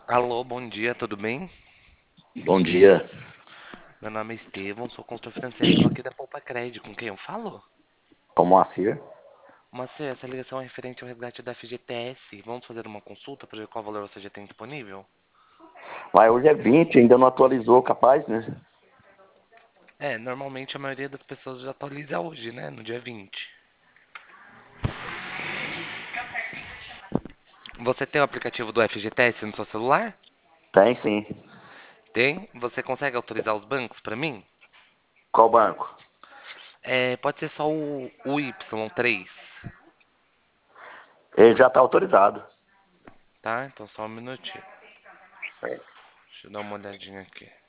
Alô, bom dia, tudo bem? Bom dia. Meu nome é Estevão, sou consultor financeiro, estou aqui da Poupa Crédito. Com quem eu falo? Como assim? Mas essa ligação é referente ao resgate da FGTS. Vamos fazer uma consulta para ver qual valor você já tem disponível? Mas hoje é 20, ainda não atualizou, capaz, né? Normalmente a maioria das pessoas já atualiza hoje, né? No dia 20. Você tem o aplicativo do FGTS no seu celular? Tem sim. Tem? Você consegue autorizar os bancos para mim? Qual banco? Pode ser só o Y3, Ele já está autorizado. tá? Então só um minutinho. Deixa eu dar uma olhadinha aqui.